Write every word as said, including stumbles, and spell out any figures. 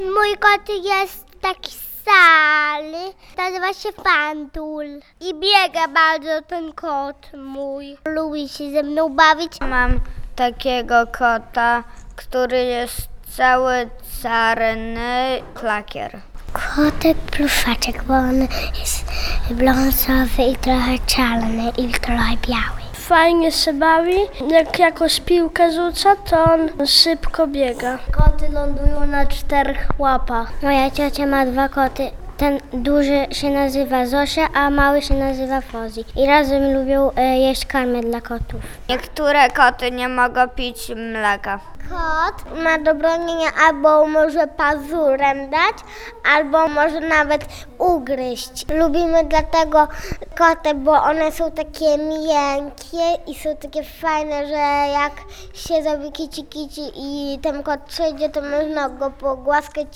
Mój kot jest taki stary, nazywa się Fantul i biega bardzo ten kot mój. Lubi się ze mną bawić. Mam takiego kota, który jest cały czarny, klakier. Kotek pluszaczek, bo on jest brązowy i trochę czarny i trochę biały. Fajnie się bawi. Jak jakoś piłkę rzuca, to on szybko biega. Koty lądują na czterech łapach. Moja ciocia ma dwa koty. Ten duży się nazywa Zosia, a mały się nazywa Fozzy. I razem lubią e, jeść karmę dla kotów. Niektóre koty nie mogą pić mleka. Kot ma do bronienia albo może pazurem dać, albo może nawet ugryźć. Lubimy dlatego koty, bo one są takie miękkie i są takie fajne, że jak się zrobi kici kici i ten kot przejdzie, to można go pogłaskać